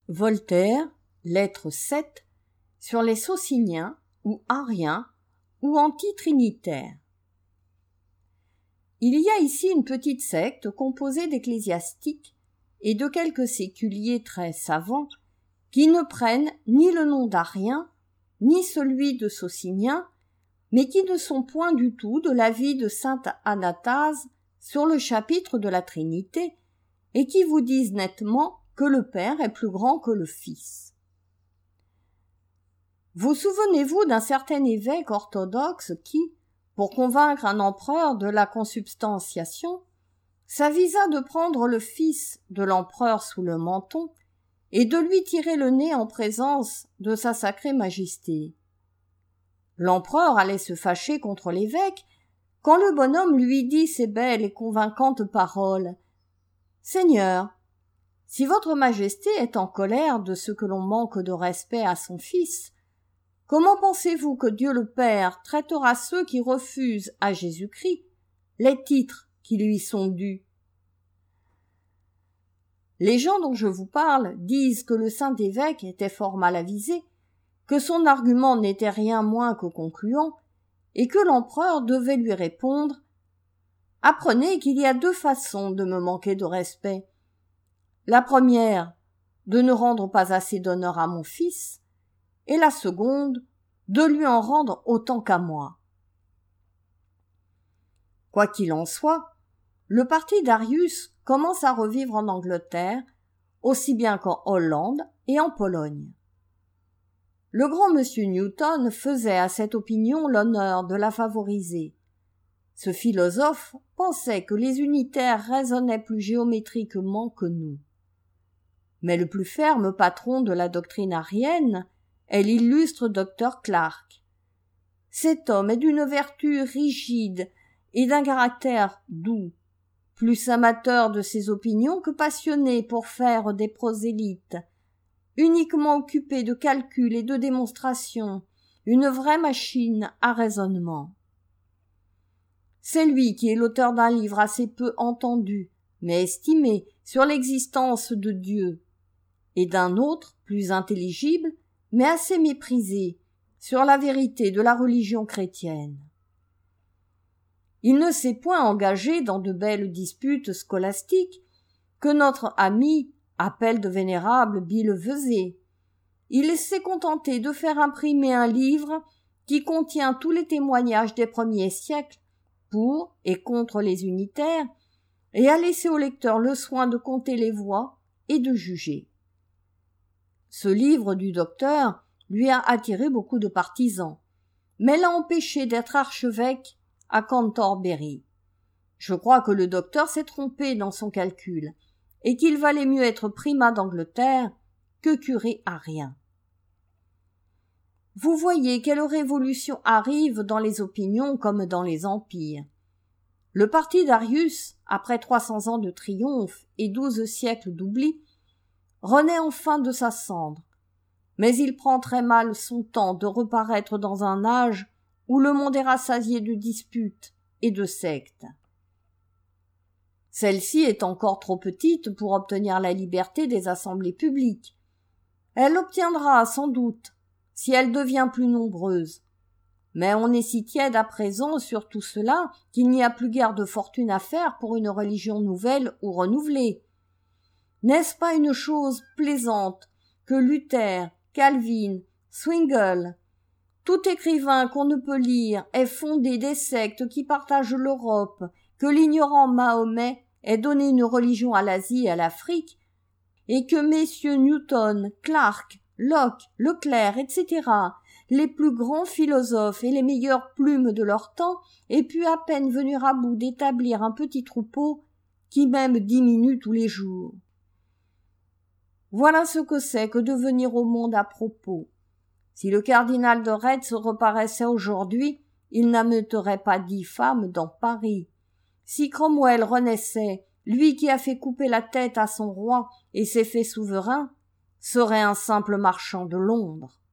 Voltaire, lettre 7, sur les Sociniens ou Ariens ou antitrinitaires. Il y a ici une petite secte composée d'ecclésiastiques et de quelques séculiers très savants qui ne prennent ni le nom d'Ariens ni celui de Sociniens, mais qui ne sont point du tout de l'avis de saint Anastase sur le chapitre de la Trinité et qui vous disent nettement que le Père est plus grand que le Fils. Vous souvenez-vous d'un certain évêque orthodoxe qui, pour convaincre un empereur de la consubstantiation, s'avisa de prendre le fils de l'empereur sous le menton et de lui tirer le nez en présence de sa sacrée majesté. L'empereur allait se fâcher contre l'évêque quand le bonhomme lui dit ces belles et convaincantes paroles. « Seigneur, si votre majesté est en colère de ce que l'on manque de respect à son fils, comment pensez-vous que Dieu le Père traitera ceux qui refusent à Jésus-Christ les titres qui lui sont dus ?» Les gens dont je vous parle disent que le saint évêque était fort mal avisé, que son argument n'était rien moins que concluant, et que l'empereur devait lui répondre « Apprenez qu'il y a deux façons de me manquer de respect. La première, de ne rendre pas assez d'honneur à mon fils, et la seconde, de lui en rendre autant qu'à moi. » Quoi qu'il en soit, le parti d'Arius commence à revivre en Angleterre, aussi bien qu'en Hollande et en Pologne. Le grand monsieur Newton faisait à cette opinion l'honneur de la favoriser. Ce philosophe pensait que les unitaires raisonnaient plus géométriquement que nous. Mais le plus ferme patron de la doctrine arienne est l'illustre docteur Clarke. Cet homme est d'une vertu rigide et d'un caractère doux, plus amateur de ses opinions que passionné pour faire des prosélytes, uniquement occupé de calculs et de démonstrations, une vraie machine à raisonnement. C'est lui qui est l'auteur d'un livre assez peu entendu, mais estimé, sur l'existence de Dieu, et d'un autre, plus intelligible, mais assez méprisé, sur la vérité de la religion chrétienne. Il ne s'est point engagé dans de belles disputes scolastiques que notre ami appelle de vénérable billevesées. Il s'est contenté de faire imprimer un livre qui contient tous les témoignages des premiers siècles pour et contre les unitaires, et a laissé au lecteur le soin de compter les voix et de juger. Ce livre du docteur lui a attiré beaucoup de partisans, mais l'a empêché d'être archevêque à Cantorbéry. Je crois que le docteur s'est trompé dans son calcul, et qu'il valait mieux être primat d'Angleterre que curé arien. Vous voyez quelle révolution arrive dans les opinions comme dans les empires. Le parti d'Arius, après 300 ans de triomphe et 12 siècles d'oubli, renaît enfin de sa cendre, mais il prend très mal son temps de reparaître dans un âge où le monde est rassasié de disputes et de sectes. Celle-ci est encore trop petite pour obtenir la liberté des assemblées publiques. Elle l'obtiendra sans doute si elle devient plus nombreuse. Mais on est si tiède à présent sur tout cela qu'il n'y a plus guère de fortune à faire pour une religion nouvelle ou renouvelée. N'est-ce pas une chose plaisante que Luther, Calvin, Zwingli, tout écrivain qu'on ne peut lire ait fondé des sectes qui partagent l'Europe, que l'ignorant Mahomet ait donné une religion à l'Asie et à l'Afrique, et que messieurs Newton, Clarke, Locke, Leclerc, etc., les plus grands philosophes et les meilleures plumes de leur temps, aient pu à peine venir à bout d'établir un petit troupeau qui même diminue tous les jours. Voilà ce que c'est que de venir au monde à propos. Si le cardinal de Retz reparaissait aujourd'hui, il n'ameuterait pas 10 femmes dans Paris. Si Cromwell renaissait, lui qui a fait couper la tête à son roi et s'est fait souverain, serait un simple marchand de Londres.